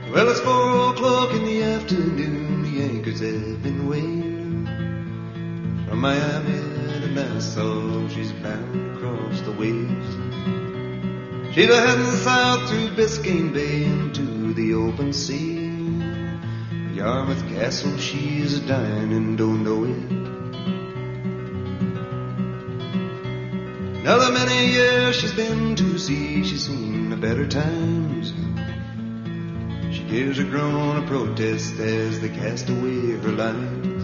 Well, it's 4 o'clock in the afternoon, the anchors have been weighed. From Miami to Nassau, she's bound across the waves. She's heading south through Biscayne Bay into the open sea. Yarmouth Castle, she's dying and don't know it. Another many years she's been to sea, she's seen the better times. She gives a groan of protest as they cast away her line.